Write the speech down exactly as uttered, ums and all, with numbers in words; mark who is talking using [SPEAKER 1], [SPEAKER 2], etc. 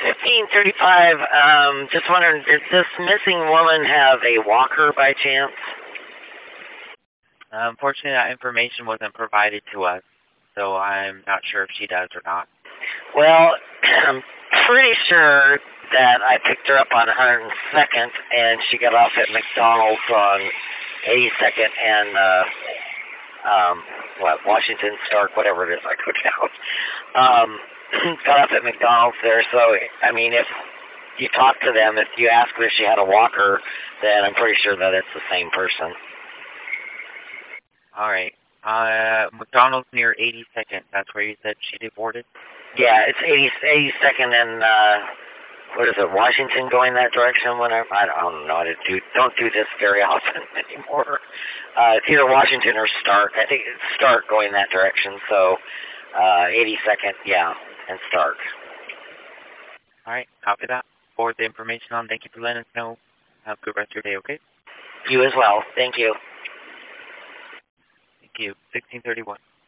[SPEAKER 1] fifteen thirty-five, um, just wondering, does this missing woman have a walker by chance?
[SPEAKER 2] Uh, unfortunately, that information wasn't provided to us, so I'm not sure if she does or not.
[SPEAKER 1] Well, I'm pretty sure that I picked her up on one hundred second, and she got off at McDonald's on eighty-second and, uh, um, what, Washington, Stark, whatever it is, I could out. Um, got off at McDonald's there, so, I mean, if you talk to them, if you ask her if she had a walker, then I'm pretty sure that it's the same person.
[SPEAKER 2] All right. Uh, McDonald's near eighty-second. That's where you said she deported?
[SPEAKER 1] Yeah, it's eighty, eighty-second and, uh, what is it, Washington going that direction? Whenever I don't know. I do, don't do this very often anymore. Uh, it's either Washington or Stark. I think it's Stark going that direction, so uh, eighty-second, yeah, and Stark.
[SPEAKER 2] All right, copy that. Forward the information on. Thank you for letting us know. Have a good rest of your day, okay?
[SPEAKER 1] You as well. Thank you.
[SPEAKER 2] Thank you. sixteen thirty-one.